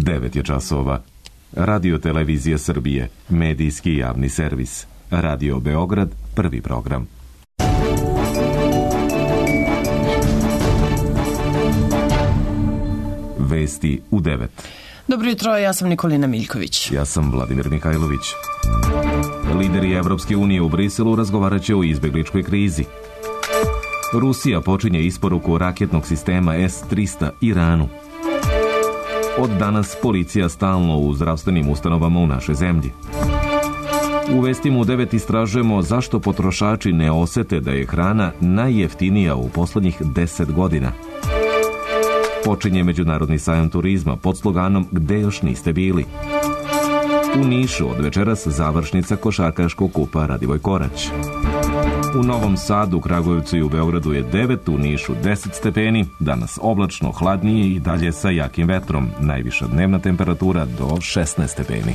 9 je časova. Radio Televizija Srbije, medijski javni servis. Radio Beograd, prvi program. Vesti u 9. Dobro jutro, ja sam Nikolina Miljković. Ja sam Vladimir Mihajlović. Lideri Evropske unije u Briselu razgovarat će o izbegličkoj krizi. Rusija počinje isporuku raketnog sistema S-300 Iranu. Od danas policija stalno u zdravstvenim ustanovama u našoj zemlji. U vestima u 9 istražujemo zašto potrošači ne osete da je hrana najjeftinija u poslednjih 10 godina. Počinje Međunarodni sajam turizma pod sloganom Gde još niste bili. U Nišu od večeras završnica košarkaškog kupa Radivoj Korać. U Novom Sadu, Kragujevcu i u Beogradu je 9, u Nišu 10 stepeni, danas oblačno, hladnije i dalje sa jakim vetrom. Najviša dnevna temperatura do 16 stepeni.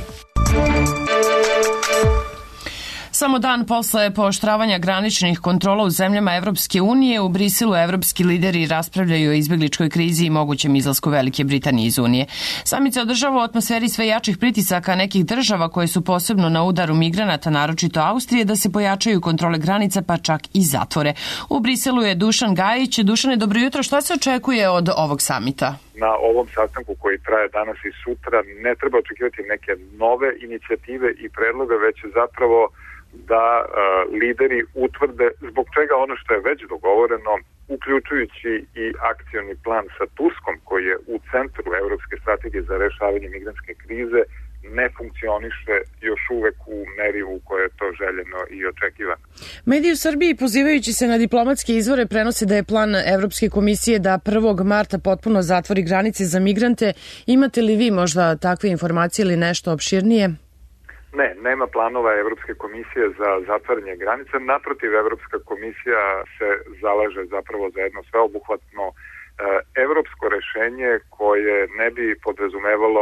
Samo dan posle pooštravanja graničnih kontrola u zemljama Evropske unije, u Briselu evropski lideri raspravljaju o izbegličkoj krizi i mogućem izlasku Velike Britanije iz Unije. Samit se održava u atmosferi sve jačih pritisaka nekih država koje su posebno na udaru migranata, naročito Austrije, da se pojačaju kontrole granica pa čak i zatvore. U Briselu je Dušan Gajić. Dušane, dobro jutro. Šta se očekuje od ovog samita? Na ovom sastanku koji traje danas i sutra ne treba očekivati neke nove inicijative i predloga, već zapravo da lideri utvrde zbog čega ono što je već dogovoreno, uključujući i akcioni plan sa Turskom koji je u centru Evropske strategije za rešavanje migrantske krize, ne funkcioniše još uvek u meri u kojoj je to željeno i očekivano. Mediji u Srbiji, pozivajući se na diplomatske izvore, prenose da je plan Evropske komisije da 1. marta potpuno zatvori granice za migrante. Imate li vi možda takve informacije ili nešto opširnije? Ne, nema planova Evropske komisije za zatvaranje granica. Naprotiv, Evropska komisija se zalaže zapravo za jedno sveobuhvatno evropsko rešenje koje ne bi podrazumevalo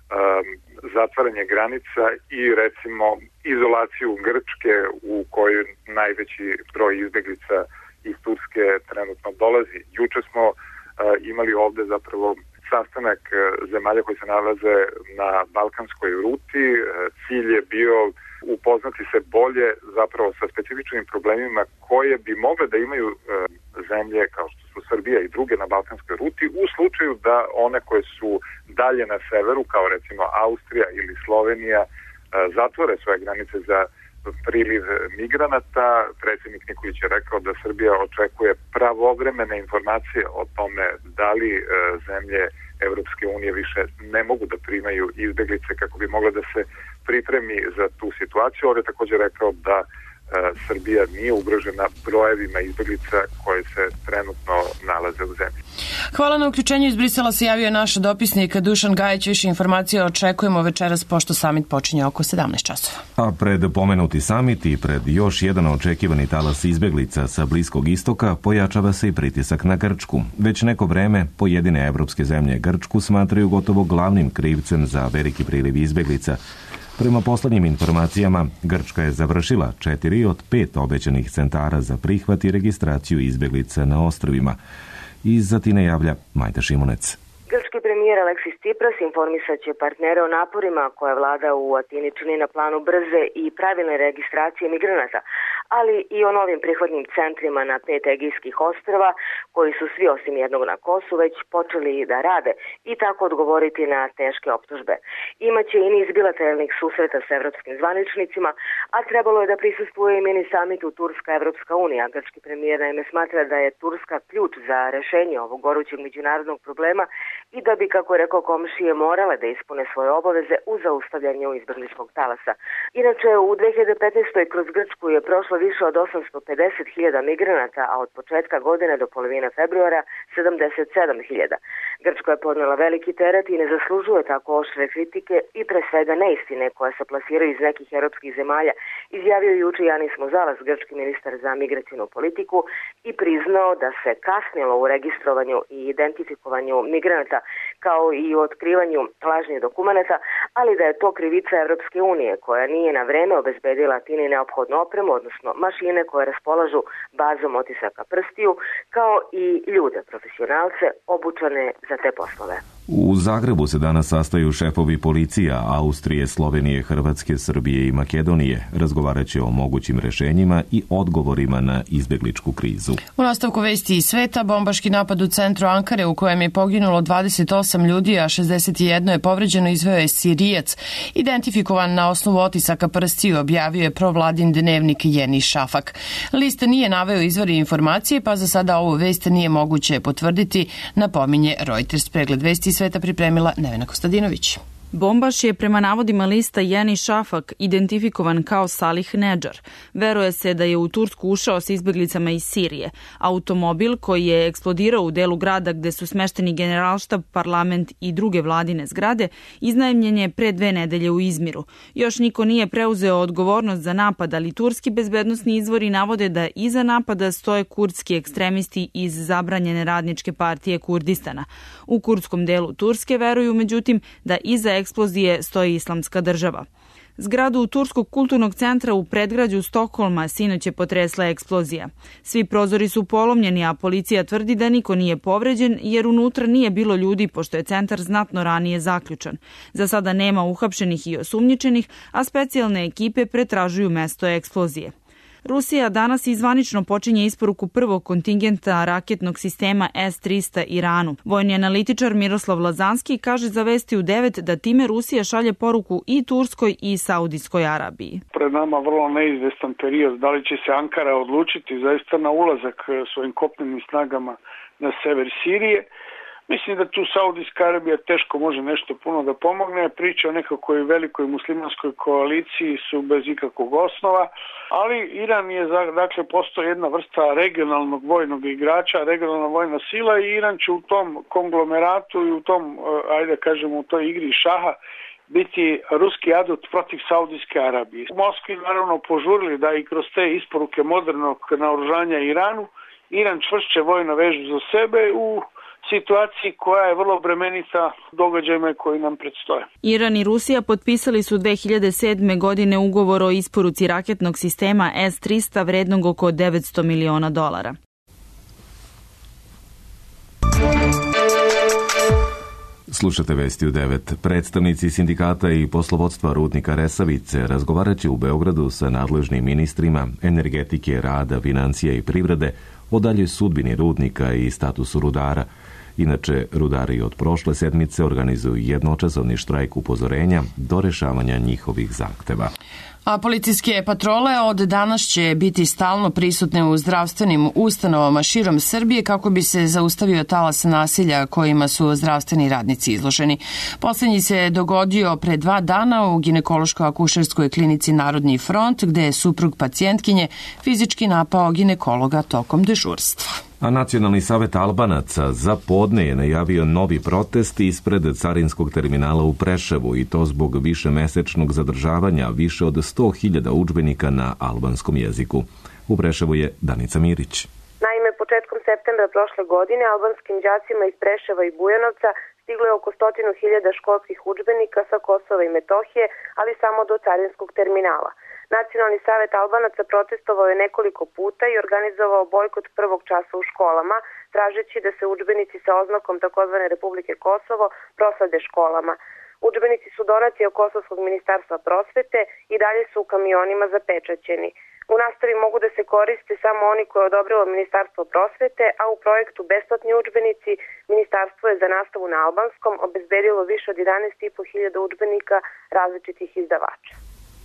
zatvaranje granica i recimo izolaciju Grčke u kojoj najveći broj izbeglica iz Turske trenutno dolazi. Juče smo imali ovde zapravo sastanak zemalja koji se nalaze na balkanskoj ruti. Cilj je bio upoznati se bolje zapravo sa specifičnim problemima koje bi mogle da imaju zemlje kao što su Srbija i druge na balkanskoj ruti u slučaju da one koje su dalje na severu, kao recimo Austrija ili Slovenija, zatvore svoje granice za priliv migranata. Predsjednik Nikolić je rekao da Srbija očekuje pravovremene informacije o tome da li zemlje Evropske unije više ne mogu da primaju izbeglice kako bi mogla da se pripremi za tu situaciju. On je također rekao da Srbija nije ugrožena brojevima izbeglica koje se trenutno nalaze u zemlji. Hvala na uključenju. Iz Brisela se javio naš dopisnik Dušan Gajić. Više informacija očekujemo večeras pošto samit počinje oko 17 časova. A pred pomenuti samit i pred još jedan očekivani talas izbeglica sa Bliskog istoka pojačava se i pritisak na Grčku. Već neko vreme pojedine evropske zemlje Grčku smatraju gotovo glavnim krivcem za veliki priliv izbeglica. Prema poslednjim informacijama, Grčka je završila 4 od 5 obećanih centara za prihvat i registraciju izbeglica na ostrvima. Iz Atine javlja Majda Šimunec. Grčki premijer Aleksis Tsipras informisat će partnere o naporima koje vlada u Atini čini na planu brze i pravilne registracije migranata, ali i o novim prihvatnim centrima na 5 egejskih ostrva, koji su svi osim jednog na Kosu već počeli da rade i tako odgovoriti na teške optužbe. Imaće i niz bilateralnih susreta s evropskim zvaničnicima, a trebalo je da prisustvuje i mini samitu Turska-Evropska unija. Grčki premijer naime smatra da je Turska ključ za rešenje ovog gorućeg međunarodnog problema i da bi, kako je rekao, komšije morale da ispune svoje obaveze u zaustavljanju izbegličkog talasa. Inače, u 2015. kroz Grčku je prošlo više od 850.000 migranata, a od početka godine do polovine februara 77.000. Grčka je podnela veliki teret i ne zaslužuje tako oštre kritike i pre svega neistine koje se plasiraju iz nekih europskih zemalja, izjavio juče Janis Muzalas, grčki ministar za migracijnu politiku, i priznao da se kasnilo u registrovanju i identifikovanju migranata kao i u otkrivanju lažnih dokumenata, ali da je to krivica Evropske unije koja nije na vreme obezbedila Atini neophodnu opremu, odnosno mašine koje raspolažu bazom otisaka prstiju, kao i ljude, profesionalce obučene za te poslove. U Zagrebu se danas sastaju šefovi policija Austrije, Slovenije, Hrvatske, Srbije i Makedonije. Razgovarat će o mogućim rešenjima i odgovorima na izbegličku krizu. U nastavku vesti iz sveta, bombaški napad u centru Ankare u kojem je poginulo 28 ljudi, a 61 je povređeno, izveo je Sirijac. Identifikovan na osnovu otisaka prstiju, objavio je provladin dnevnik Jeni Šafak. List nije naveo izvori informacije, pa za sada ovu vest nije moguće potvrditi, napominje Reuters. Pregled vesti sveta pripremila Nevena Kostadinović. Bombaš je prema navodima lista Jeni Šafak identifikovan kao Salih Nedžar. Veruje se da je u Tursku ušao sa izbeglicama iz Sirije. Automobil koji je eksplodirao u delu grada gde su smešteni Generalštab, parlament i druge vladine zgrade iznajmljen je pre 2 nedelje u Izmiru. Još niko nije preuzeo odgovornost za napad, ali turski bezbednosni izvori navode da iza napada stoje kurdski ekstremisti iz zabranjene radničke partije Kurdistana. U kurdskom delu Turske veruju međutim da iza eksplozije stoji Islamska država. Zgradu Turskog kulturnog centra u predgrađu Stokholma sinoć je potresla eksplozija. Svi prozori su polomljeni, a policija tvrdi da niko nije povređen jer unutra nije bilo ljudi pošto je centar znatno ranije zaključan. Za sada nema uhapšenih i osumnjičenih, a specijalne ekipe pretražuju mesto eksplozije. Rusija danas izvanično počinje isporuku prvog kontingenta raketnog sistema S-300 Iranu. Vojni analitičar Miroslav Lazanski kaže za Vesti u 9 da time Rusija šalje poruku i Turskoj i Saudijskoj Arabiji. Pred nama vrlo neizvestan period. Da li će se Ankara odlučiti zaista na ulazak svojim kopnenim snagama na sever Sirije? Mislim da tu Saudijska Arabija teško može nešto puno da pomogne. Priče o nekakvoj velikoj muslimanskoj koaliciji su bez ikakvog osnova, ali Iran je dakle postao jedna vrsta regionalnog vojnog igrača, regionalna vojna sila i Iran će u tom konglomeratu i u tom, ajde kažemo, u toj igri šaha biti ruski adut protiv Saudijske Arabije. U Moskvi naravno požurili da i kroz te isporuke modernog naoružanja Iranu, Iran čvršće vojno vežu za sebe u situaciji koja je vrlo bremenita događajima koji nam predstoje. Iran i Rusija potpisali su 2007. godine ugovor o isporuci raketnog sistema S-300 vrednog oko $900 miliona. Slušate Vesti u 9. Predstavnici sindikata i poslovodstva rudnika Resavice razgovarat će u Beogradu sa nadležnim ministrima energetike, rada, financija i privrede o daljoj sudbini rudnika i statusu rudara. Inače, rudari od prošle sedmice organizuju jednočasovni štrajk upozorenja do rešavanja njihovih zahteva. A policijske patrole od danas će biti stalno prisutne u zdravstvenim ustanovama širom Srbije kako bi se zaustavio talas nasilja kojima su zdravstveni radnici izloženi. Poslednji se dogodio pre 2 dana u ginekološko-akušerskoj klinici Narodni front, gde je suprug pacijentkinje fizički napao ginekologa tokom dežurstva. A Nacionalni savet Albanaca za podne je najavio novi protest ispred carinskog terminala u Preševu i to zbog višemesečnog zadržavanja više od 100.000 udžbenika na albanskom jeziku. U Preševu je Danica Mirić. Naime, početkom septembra prošle godine albanskim đacima iz Preševa i Bujanovca stiglo je oko 100.000 školskih udžbenika sa Kosova i Metohije, ali samo do carinskog terminala. Nacionalni savet Albanaca protestovao je nekoliko puta i organizovao bojkot prvog časa u školama, tražeći da se udžbenici sa oznakom tzv. Republike Kosovo proslede školama. Udžbenici su donati od Kosovskog ministarstva prosvete i dalje su u kamionima zapečaćeni. U nastavi mogu da se koriste samo oni koje je odobrilo Ministarstvo prosvete, a u projektu Besplatni udžbenici Ministarstvo je za nastavu na albanskom obezbedilo više od 11.500 udžbenika različitih izdavača.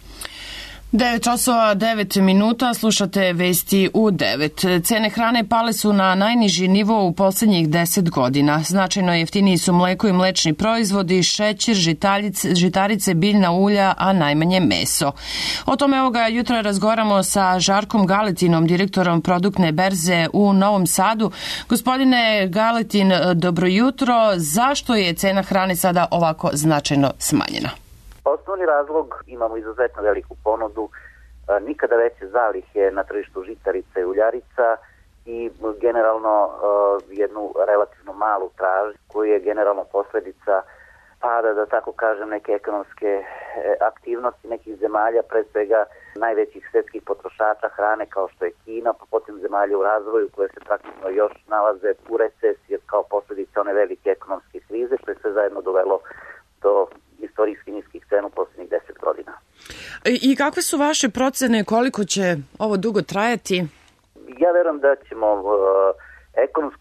9 časova 9 minuta, slušate Vesti u 9. Cene hrane pale su na najniži nivo u poslednjih 10 godina. Značajno jeftiniji su mleko i mlečni proizvodi, šećer, žitarice, biljna ulja, a najmanje meso. O tome ovoga jutra razgovaramo sa Žarkom Galetinom, direktorom produktne berze u Novom Sadu. Gospodine Galetin, dobro jutro. Zašto je cena hrane sada ovako značajno smanjena? Osnovni razlog, imamo izuzetno veliku ponudu, nikada veće zalihe na tržištu žitarica i uljarica i generalno jednu relativno malu tražnju koju je generalno posledica pada, da tako kažem, neke ekonomske aktivnosti nekih zemalja, pre svega najvećih svjetskih potrošača hrane kao što je Kina, pa potom zemalja u razvoju koje se praktično još nalaze u recesiji kao posljedica one velike ekonomske krize, što je sve zajedno dovelo do istorijski niskih cena u posljednjih 10 godina. I kakve su vaše procene, koliko će ovo dugo trajati? Ja verujem da ćemo ekonomsku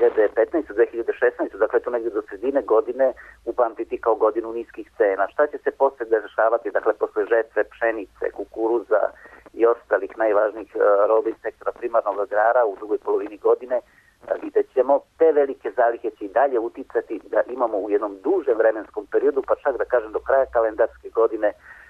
2015-2016, dakle to negdje do sredine godine, upamtiti kao godinu niskih cena. Šta će se poslije dešavati, dakle posle žetve pšenice, kukuruza i ostalih najvažnijih roba iz sektora primarnog agrara u drugoj polovini godine, vidjet ćemo. Te velike zalihe će i dalje uticati da imamo u jednom dužem vremenskom periodu, pa čak da kažem do kraja kalendarske godine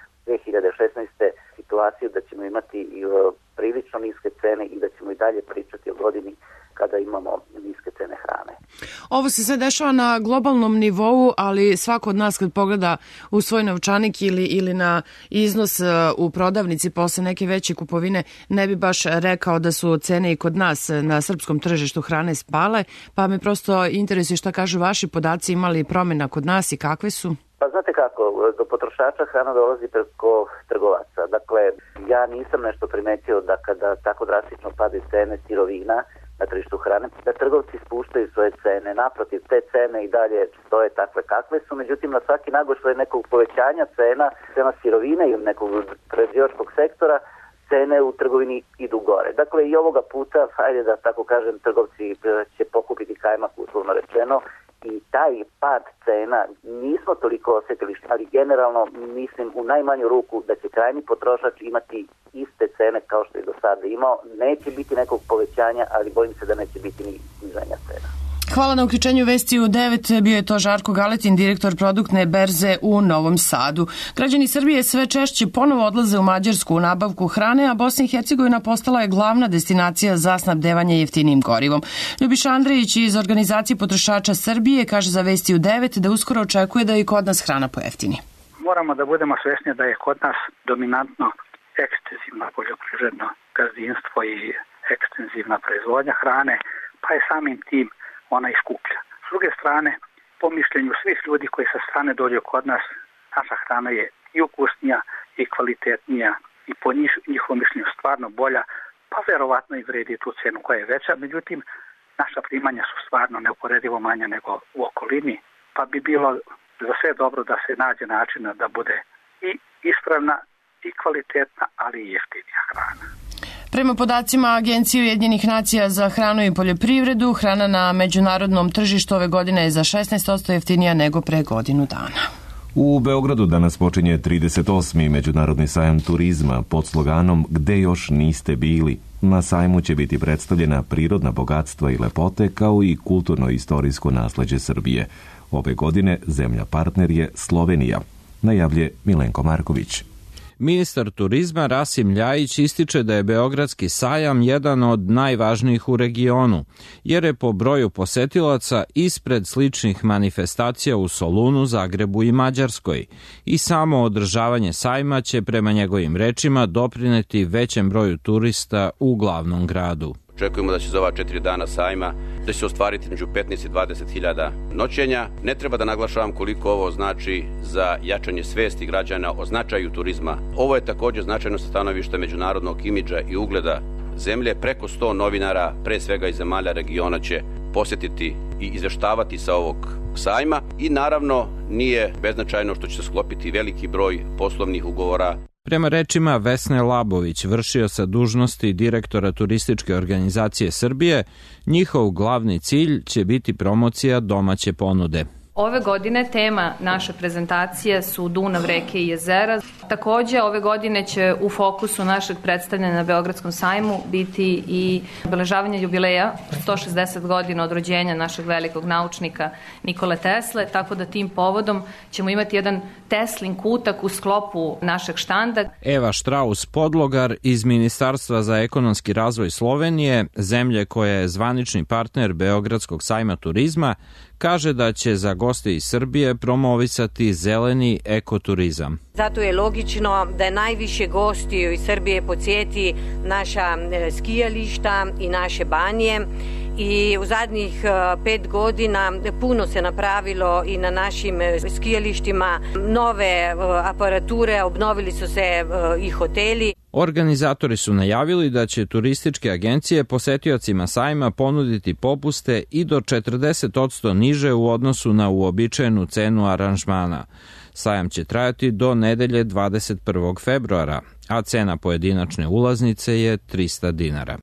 2016. situaciju da ćemo imati i prilično niske cene i da ćemo i dalje pričati o godini kada imamo niske cene hrane. Ovo se sve dešava na globalnom nivou, ali svako od nas kad pogleda u svoj novčanik ili na iznos u prodavnici posle neke veće kupovine, ne bi baš rekao da su cene i kod nas na srpskom tržištu hrane spale, pa me prosto interesuje šta kažu vaši podaci, imali promjena kod nas i kakve su? Pa znate kako, do potrošača hrana dolazi preko trgovaca. Dakle, ja nisam nešto primetio da kada tako drastično pade cene sirovina na tržištu hrane, da trgovci spuštaju svoje cene. Naprotiv, te cene i dalje stoje takve kakve su, međutim na svaki nagošaj nekog povećanja cena sirovine ili nekog prerađivačkog sektora, cene u trgovini idu gore. Dakle, i ovoga puta, hajde da tako kažem, trgovci će pokupiti kajmak, uslovno rečeno, i taj pad cena nismo toliko osjetili, ali generalno mislim u najmanju ruku da će krajnji potrošač imati iste cene kao što je do sada imao. Neće biti nekog povećanja, ali bojim se da neće biti ni sniženja cena. Hvala na uključenju Vesti u 9. Bio je to Žarko Galetin, direktor produktne berze u Novom Sadu. Građani Srbije sve češće ponovo odlaze u Mađarsku u nabavku hrane, a Bosna i Hercegovina postala je glavna destinacija za snabdevanje jeftinijim gorivom. Ljubiša Andrejić iz Organizacije potrošača Srbije kaže za Vesti u 9 da uskoro očekuje da i kod nas hrana pojeftini. Moramo da budemo svesni da je kod nas dominantno ekstenzivno poljoprivredno gazdinstvo i ekstenzivna proizvodnja hrane, pa je samim tim ona je skuplja. S druge strane, po mišljenju svih ljudi koji sa strane dođu kod nas, naša hrana je i ukusnija i kvalitetnija i po njihovom mišljenju stvarno bolja, pa verovatno i vredi tu cenu koja je veća. Međutim, naša primanja su stvarno neuporedivo manja nego u okolini, pa bi bilo za sve dobro da se nađe načina da bude i ispravna i kvalitetna, ali i jeftinija hrana. Prema podacima Agencije Ujedinjenih nacija za hranu i poljoprivredu, hrana na međunarodnom tržištu ove godine je za 16% jeftinija nego pre godinu dana. U Beogradu danas počinje 38. Međunarodni sajam turizma pod sloganom Gde još niste bili. Na sajmu će biti predstavljena prirodna bogatstva i lepote kao i kulturno-istorijsko nasleđe Srbije. Ove godine zemlja partner je Slovenija, najavlje Milenko Marković. Ministar turizma Rasim Ljajić ističe da je Beogradski sajam jedan od najvažnijih u regionu, jer je po broju posetilaca ispred sličnih manifestacija u Solunu, Zagrebu i Mađarskoj. I samo održavanje sajma će prema njegovim rečima doprineti većem broju turista u glavnom gradu. Očekujemo da će za ova 4 dana sajma da će se ostvariti među 15 i 20 hiljada noćenja. Ne treba da naglašavam koliko ovo znači za jačanje svesti građana o značaju turizma. Ovo je također značajno sa stanovišta međunarodnog imidža i ugleda zemlje. Preko 100 novinara, pre svega iz zemalja regiona, će posjetiti i izveštavati sa ovog sajma. I naravno nije beznačajno što će se sklopiti veliki broj poslovnih ugovora. Prema rečima Vesne Labović, vršioca dužnosti direktora Turističke organizacije Srbije, njihov glavni cilj će biti promocija domaće ponude. Ove godine tema naše prezentacije su Dunav, reke i jezera. Također ove godine će u fokusu našeg predstavljanja na Beogradskom sajmu biti i obeležavanje jubileja 160 godina od rođenja našeg velikog naučnika Nikole Tesle, tako da tim povodom ćemo imati jedan Teslin kutak u sklopu našeg štanda. Eva Štraus-Podlogar iz Ministarstva za ekonomski razvoj Slovenije, zemlje koja je zvanični partner Beogradskog sajma turizma, kaže da će za goste iz Srbije promovisati zeleni ekoturizam. Zato je logično da najviše gostiju iz Srbije podsjeti naša skijališta i naše banje i u zadnjih 5 godina puno se napravilo i na našim skijalištima, nove aparature, obnovili su se i hoteli. Organizatori su najavili da će turističke agencije posetiocima sajma ponuditi popuste i do 40% niže u odnosu na uobičajenu cenu aranžmana. Sajam će trajati do nedelje 21. februara, a cena pojedinačne ulaznice je 300 dinara.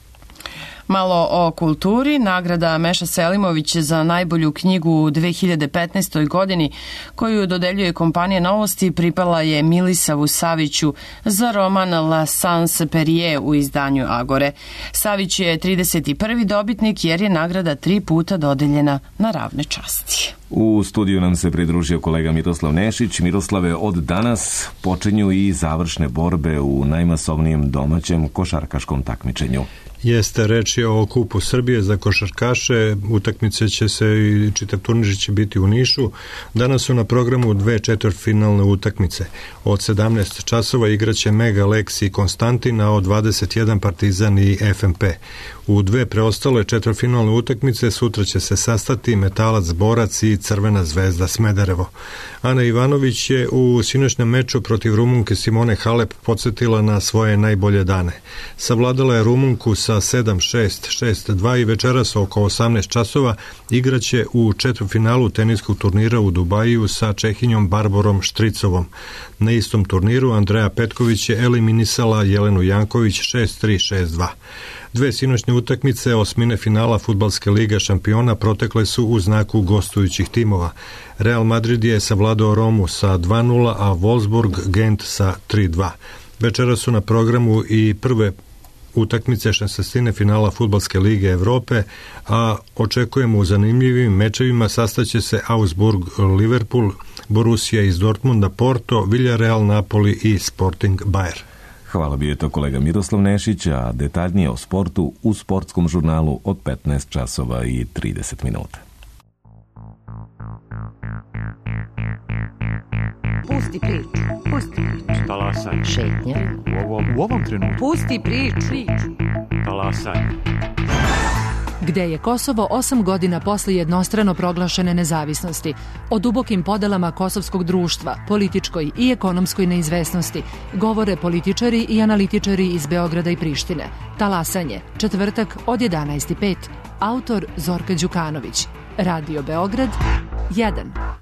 Malo o kulturi. Nagrada Meša Selimović za najbolju knjigu u 2015. godini, koju dodeljuje kompanija Novosti, pripala je Milisavu Saviću za roman La Sans Perrier u izdanju Agore. Savić je 31. dobitnik jer je nagrada 3 puta dodeljena na ravne časti. U studiju nam se pridružio kolega Miroslav Nešić. Miroslave, od danas počinju i završne borbe u najmasovnijem domaćem košarkaškom takmičenju. Jeste, reč je o Kupu Srbije za košarkaše. Utakmice će se i čitav turnir će biti u Nišu. Danas su na programu 2 četvrtfinalne utakmice. Od 17 časova igraće Mega Lex i Konstantin, a od 21 Partizan i FNP. U 2 preostale četvrtfinalne utakmice sutra će se sastati Metalac Borac i Crvena Zvezda Smederevo. Ana Ivanović je u sinoćnom meču protiv Rumunke Simone Halep podsjetila na svoje najbolje dane. Savladala je Rumunku sa 7-6, 6-2 i večeras oko 18 časova igraće u četvrtfinalu teniskog turnira u Dubaju sa Čehinjom Barborom Štricovom. Na istom turniru Andreja Petković je eliminisala Jelenu Janković 6-3, 6-2. 2 sinoćne utakmice osmine finala Fudbalske lige šampiona protekle su u znaku gostujućih timova. Real Madrid je savladao Romu sa 2-0, a Wolfsburg Gent sa 3-2. Večera su na programu i prve utakmice šestnestine finala Fudbalske lige Evrope, a očekujemo u zanimljivim mečevima sastaće se Augsburg Liverpool, Borussia iz Dortmunda Porto, Villarreal Napoli i Sporting Bayer. Hvala, bio je to kolega Miroslav Nešić, a detaljnije o sportu u sportskom žurnalu od 15 časova i 30 minuta. Pusti priču, pusti priču. Talasaj. Šetnja. U ovom trenutku. Pusti priču. Talasaj. Gde je Kosovo 8 godina posle jednostrano proglašene nezavisnosti, o dubokim podelama kosovskog društva, političkoj i ekonomskoj neizvesnosti, govore političari i analitičari iz Beograda i Prištine. Talasanje, četvrtak od 11:05. Autor Zorka Đukanović. Radio Beograd 1.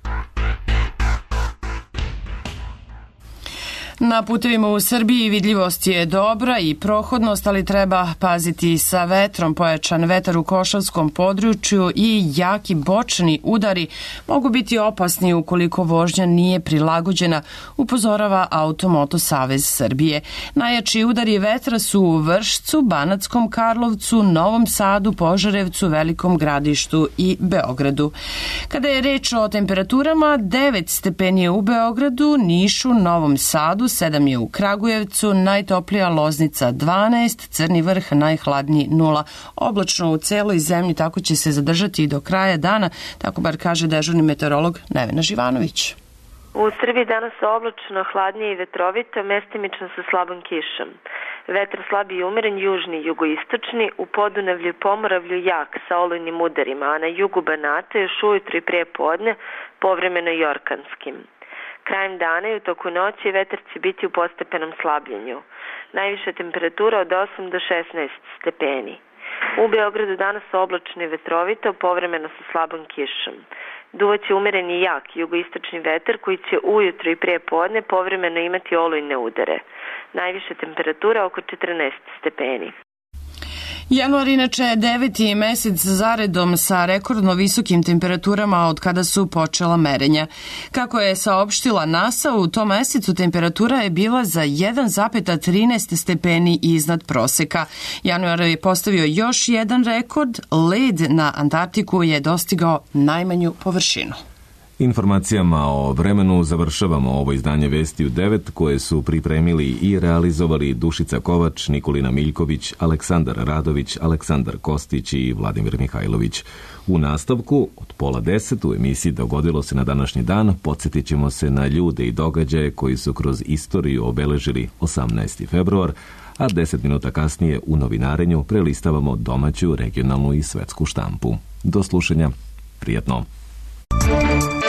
Na putevima u Srbiji vidljivost je dobra i prohodnost, ali treba paziti sa vetrom. Pojačan vetar u Košavskom području i jaki bočni udari mogu biti opasni ukoliko vožnja nije prilagođena, upozorava Automoto Savez Srbije. Najjači udari vetra su u Vršcu, Banatskom Karlovcu, Novom Sadu, Požarevcu, Velikom Gradištu i Beogradu. Kada je reč o temperaturama, 9 stepeni je u Beogradu, Nišu, Novom Sadu, 7 je u Kragujevcu, najtoplija Loznica 12, Crni Vrh najhladniji 0. Oblačno u celoj zemlji, tako će se zadržati i do kraja dana, tako bar kaže dežurni meteorolog Nevena Živanović. U Srbiji danas oblačno, hladnije i vetrovito, mestimično sa slabom kišom. Vetar slab i umeren, južni i jugoistočni, u Podunavlju i Pomoravlju jak sa olujnim udarima, a na jugu Banata još ujutro i prije podne povremeno i orkanskim. Krajem dana i u toku noći vetar će biti u postepenom slabljenju. Najviša temperatura od 8 do 16 stepeni. U Beogradu danas oblačno i vetrovito, povremeno sa slabom kišom. Duvaće umeren i jak jugoistočni vetar koji će ujutro i prije podne povremeno imati olujne udare. Najviša temperatura oko 14 stepeni. Januar inače je 9. mesec zaredom sa rekordno visokim temperaturama od kada su počela merenja. Kako je saopštila NASA, u tom mesecu temperatura je bila za 1,13 stepeni iznad proseka. Januar je postavio još jedan rekord, led na Antarktiku je dostigao najmanju površinu. Informacijama o vremenu završavamo ovo izdanje Vesti u 9 koje su pripremili i realizovali Dušica Kovač, Nikolina Miljković, Aleksandar Radović, Aleksandar Kostić i Vladimir Mihajlović. U nastavku od 9:30 u emisiji Dogodilo se na današnji dan podsjetit ćemo se na ljude i događaje koji su kroz istoriju obeležili 18. februar, a 10 minuta kasnije u novinarenju prelistavamo domaću, regionalnu i svetsku štampu. Do slušanja, prijatno!